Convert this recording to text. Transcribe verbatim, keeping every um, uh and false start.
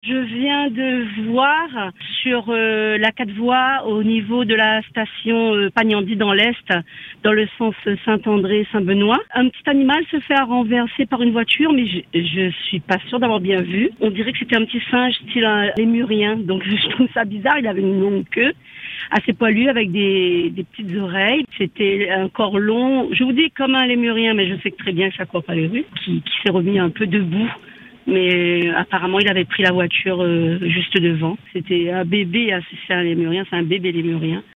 Je viens de voir sur euh, la quatre voies au niveau de la station euh, Pagnandy dans l'Est, dans le sens Saint-André-Saint-Benoît. Un petit animal se fait renverser par une voiture, mais je, je suis pas sûre d'avoir bien vu. On dirait que c'était un petit singe style un lémurien, donc je trouve ça bizarre. Il avait une longue queue, assez poilue avec des, des petites oreilles. C'était un corps long, je vous dis comme un lémurien, mais je sais que très bien que ça court pas les rues, qui, qui s'est remis un peu debout. Mais apparemment, il avait pris la voiture euh, juste devant. C'était un bébé, hein, c'est un lémurien, c'est un bébé lémurien.